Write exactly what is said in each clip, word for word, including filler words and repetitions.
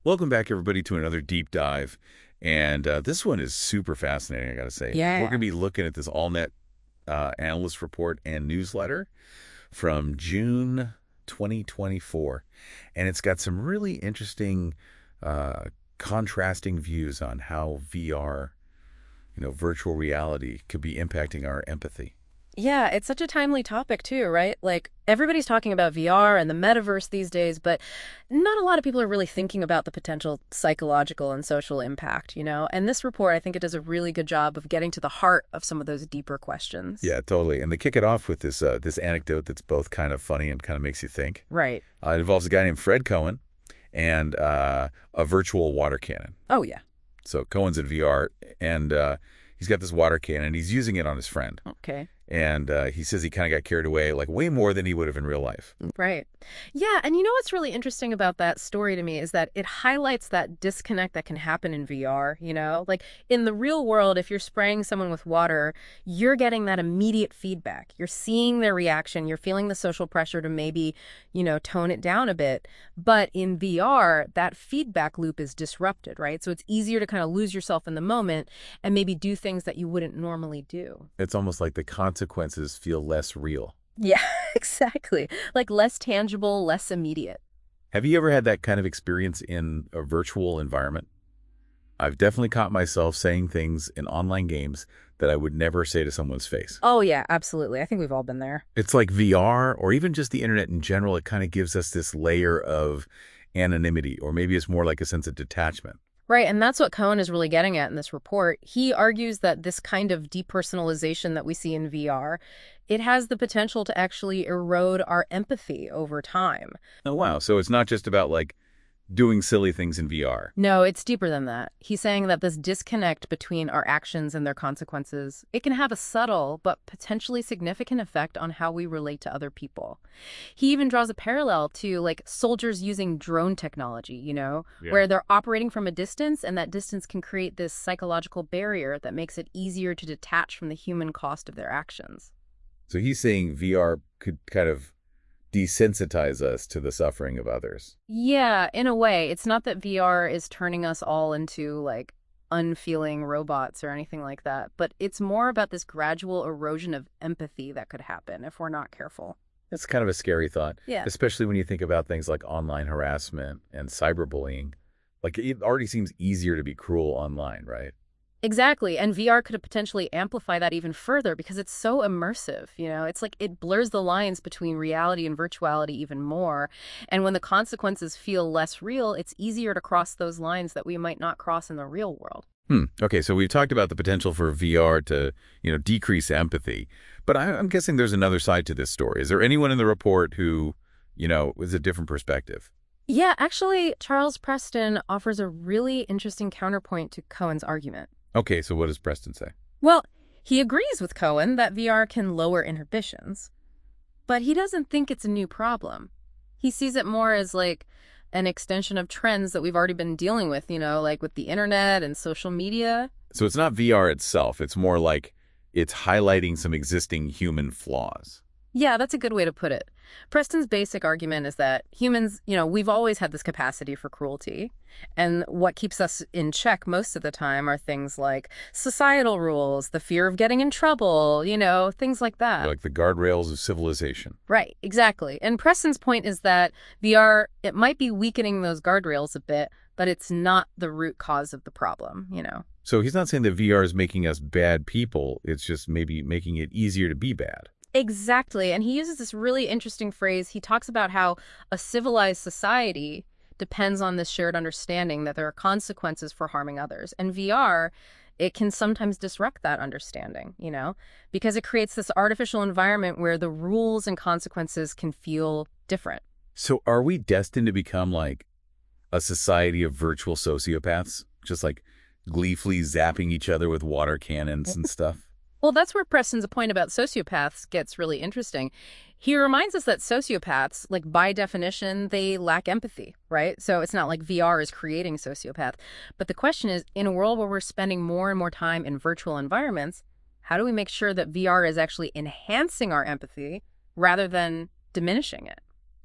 Welcome back, everybody, to another deep dive. And uh, this one is super fascinating, I got to say. We're going Yeah. to be looking at this AllNet uh, analyst report and newsletter from June twenty twenty-four. And it's got some really interesting uh, contrasting views on how V R, you know, virtual reality could be impacting our empathy. Yeah, it's such a timely topic too, right? Like everybody's talking about V R and the metaverse these days, but not a lot of people are really thinking about the potential psychological and social impact, you know? And this report, I think it does a really good job of getting to the heart of some of those deeper questions. Yeah, totally. And they kick it off with this uh, this anecdote that's both kind of funny and kind of makes you think. Right. Uh, it involves a guy named Fred Cohen and uh, a virtual water cannon. Oh, yeah. So Cohen's in V R, and uh, he's got this water cannon. He's using it on his friend. Okay. And uh, he says he kind of got carried away, like way more than he would have in real life. Right. Yeah, and you know what's really interesting about that story to me is that it highlights that disconnect that can happen in V R, you know? Like in the real world, if you're spraying someone with water, you're getting that immediate feedback. You're seeing their reaction, you're feeling the social pressure to maybe, you know, tone it down a bit. But in V R, that feedback loop is disrupted, right? So it's easier to kind of lose yourself in the moment and maybe do things that you wouldn't normally do. It's almost like the consequences feel less real. Yeah, exactly. Like less tangible, less immediate. Have you ever had that kind of experience in a virtual environment? I've definitely caught myself saying things in online games that I would never say to someone's face. Oh, yeah, absolutely. I think we've all been there. It's like V R or even just the internet in general, it kind of gives us this layer of anonymity, or maybe it's more like a sense of detachment. Right, and that's what Cohen is really getting at in this report. He argues that this kind of depersonalization that we see in V R, it has the potential to actually erode our empathy over time. Oh, wow. So it's not just about like doing silly things in V R. No, it's deeper than that. He's saying that this disconnect between our actions and their consequences, it can have a subtle but potentially significant effect on how we relate to other people. He even draws a parallel to like soldiers using drone technology, you know, Yeah. where they're operating from a distance and that distance can create this psychological barrier that makes it easier to detach from the human cost of their actions. So he's saying V R could kind of desensitize us to the suffering of others. Yeah, in a way, it's not that V R is turning us all into like unfeeling robots or anything like that, but it's more about this gradual erosion of empathy that could happen if we're not careful. That's kind of a scary thought, Yeah. especially when you think about things like online harassment and cyberbullying. Like it already seems easier to be cruel online, right? Exactly. And V R could potentially amplify that even further because it's so immersive, you know? It's like it blurs the lines between reality and virtuality even more. And when the consequences feel less real, it's easier to cross those lines that we might not cross in the real world. Hmm. Okay, so we've talked about the potential for V R to, you know, decrease empathy, but I, I'm guessing there's another side to this story. Is there anyone in the report who, you know, was a different perspective? Yeah, actually, Charles Preston offers a really interesting counterpoint to Cohen's argument. Okay, so what does Preston say? Well, he agrees with Cohen that V R can lower inhibitions, but he doesn't think it's a new problem. He sees it more as like an extension of trends that we've already been dealing with, you know, like with the internet and social media. So it's not V R itself. It's more like it's highlighting some existing human flaws. Yeah, that's a good way to put it. Preston's basic argument is that humans, you know, we've always had this capacity for cruelty. And what keeps us in check most of the time are things like societal rules, the fear of getting in trouble, you know, things like that. Like the guardrails of civilization. Right, exactly. And Preston's point is that V R, it might be weakening those guardrails a bit, but it's not the root cause of the problem, you know. So he's not saying that V R is making us bad people. It's just maybe making it easier to be bad. Exactly. And he uses this really interesting phrase. He talks about how a civilized society depends on this shared understanding that there are consequences for harming others. And V R, it can sometimes disrupt that understanding, you know, because it creates this artificial environment where the rules and consequences can feel different. So are we destined to become like a society of virtual sociopaths? Just like gleefully zapping each other with water cannons and stuff? Well, that's where Preston's point about sociopaths gets really interesting. He reminds us that sociopaths, like by definition, they lack empathy, right? So it's not like V R is creating sociopath. But the question is, in a world where we're spending more and more time in virtual environments, how do we make sure that V R is actually enhancing our empathy rather than diminishing it?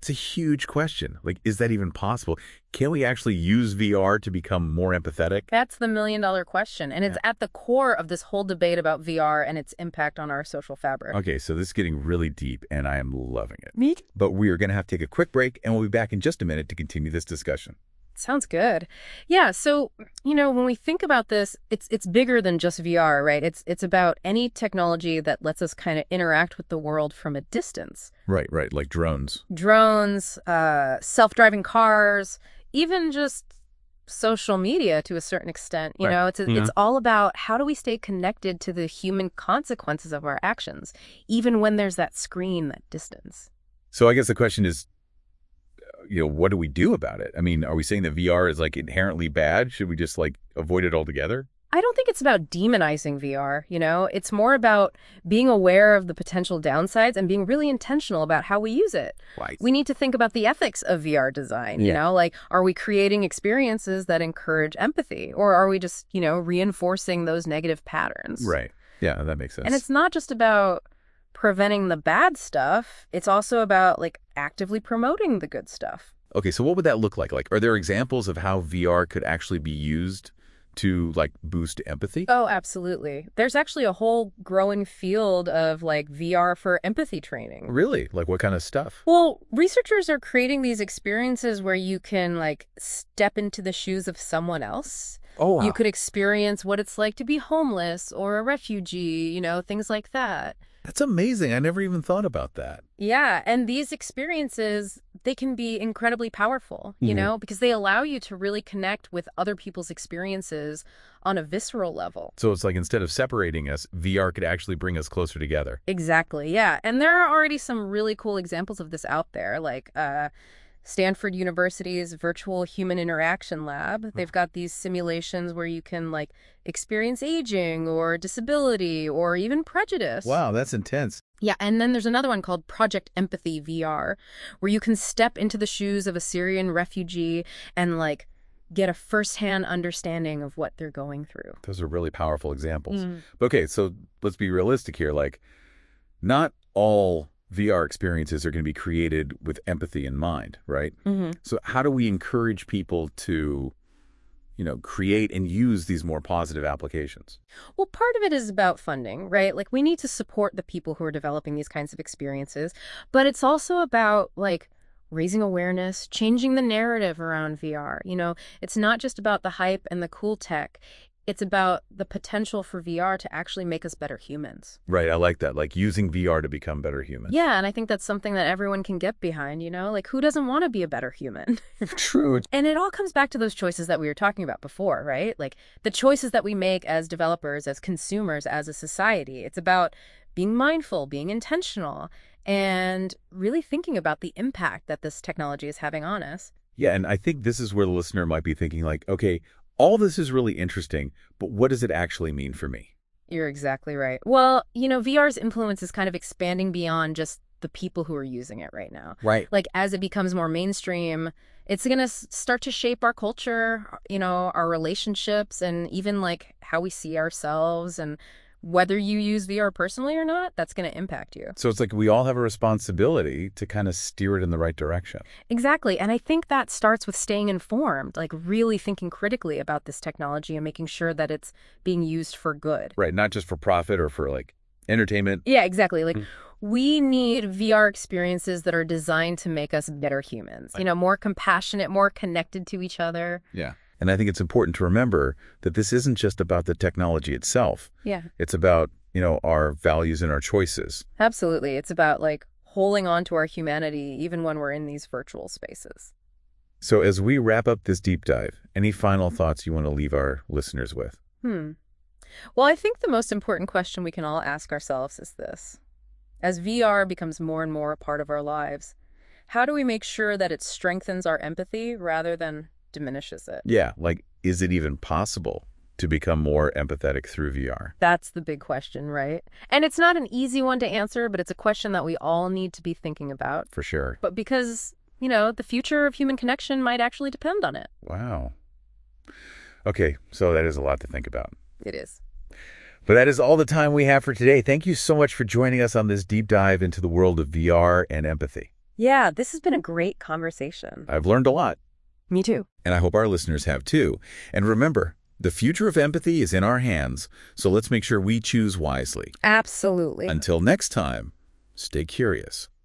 It's a huge question. Like, is that even possible? Can we actually use V R to become more empathetic? That's the million dollar question. And it's Yeah. at the core of this whole debate about V R and its impact on our social fabric. Okay, so this is getting really deep, and I am loving it. Me? But we are going to have to take a quick break, and we'll be back in just a minute to continue this discussion. Sounds good. Yeah, so, you know, when we think about this, it's it's bigger than just V R, right? It's it's about any technology that lets us kind of interact with the world from a distance. Right, right, like drones. Drones, uh, self-driving cars, even just social media to a certain extent. You Right. know, it's Yeah. it's all about how do we stay connected to the human consequences of our actions, even when there's that screen, that distance. So I guess the question is, you know, what do we do about it? I mean, are we saying that V R is like inherently bad? Should we just like avoid it altogether? I don't think it's about demonizing V R, you know? It's more about being aware of the potential downsides and being really intentional about how we use it. Right. We need to think about the ethics of V R design, you Yeah. know? Like, are we creating experiences that encourage empathy? Or are we just, you know, reinforcing those negative patterns? Right. Yeah, that makes sense. And it's not just about preventing the bad stuff. It's also about, like, actively promoting the good stuff. Okay, so what would that look like? Like, are there examples of how V R could actually be used to like boost empathy? Oh, absolutely. There's actually a whole growing field of like V R for empathy training. Really? Like what kind of stuff? Well, researchers are creating these experiences where you can like step into the shoes of someone else. Oh, wow. You could experience what it's like to be homeless or a refugee, you know, things like that. That's amazing. I never even thought about that. Yeah, and these experiences, they can be incredibly powerful, you Mhm. know, because they allow you to really connect with other people's experiences on a visceral level. So it's like instead of separating us, V R could actually bring us closer together. Exactly, yeah. And there are already some really cool examples of this out there, like uh, Stanford University's Virtual Human Interaction Lab. They've got these simulations where you can, like, experience aging or disability or even prejudice. Wow, that's intense. Yeah, and then there's another one called Project Empathy V R, where you can step into the shoes of a Syrian refugee and, like, get a firsthand understanding of what they're going through. Those are really powerful examples. Mm. But okay, so let's be realistic here. Like, not all V R experiences are going to be created with empathy in mind, right? Mm-hmm. So how do we encourage people to, you know, create and use these more positive applications? Well, part of it is about funding, right? Like, we need to support the people who are developing these kinds of experiences, but it's also about, like, raising awareness, changing the narrative around V R. You know, it's not just about the hype and the cool tech. It's about the potential for V R to actually make us better humans. Right, I like that. Like using V R to become better humans. Yeah, and I think that's something that everyone can get behind, you know? Like, who doesn't want to be a better human? True. And it all comes back to those choices that we were talking about before, right? Like, the choices that we make as developers, as consumers, as a society. It's about being mindful, being intentional, and really thinking about the impact that this technology is having on us. Yeah, and I think this is where the listener might be thinking like, okay, all this is really interesting, but what does it actually mean for me? You're exactly right. Well, you know, V R's influence is kind of expanding beyond just the people who are using it right now. Right. Like, as it becomes more mainstream, it's going to start to shape our culture, you know, our relationships, and even like how we see ourselves. And whether you use V R personally or not, that's going to impact you. So it's like we all have a responsibility to kind of steer it in the right direction. Exactly. And I think that starts with staying informed, like really thinking critically about this technology and making sure that it's being used for good. Right, not just for profit or for like entertainment. Yeah, exactly. Like, Mm. we need V R experiences that are designed to make us better humans, you know, more compassionate, more connected to each other. Yeah. And I think it's important to remember that this isn't just about the technology itself. Yeah, It's about, you know, our values and our choices. absolutely. It's about like holding on to our humanity even when we're in these virtual spaces. So as we wrap up this deep dive, any final thoughts you want to leave our listeners with? Hmm. Well, I think the most important question we can all ask ourselves is this. As V R becomes more and more a part of our lives, how do we make sure that it strengthens our empathy rather than diminishes it? Yeah, like, is it even possible to become more empathetic through V R? That's the big question, right? And it's not an easy one to answer, but it's a question that we all need to be thinking about. For sure. But because, you know, the future of human connection might actually depend on it. Wow. Okay, so that is a lot to think about. It is. But that is all the time we have for today. Thank you so much for joining us on this deep dive into the world of V R and empathy. Yeah, this has been a great conversation. I've learned a lot, Me too. and I hope our listeners have too. And remember, the future of empathy is in our hands, so let's make sure we choose wisely. Absolutely. Until next time, stay curious.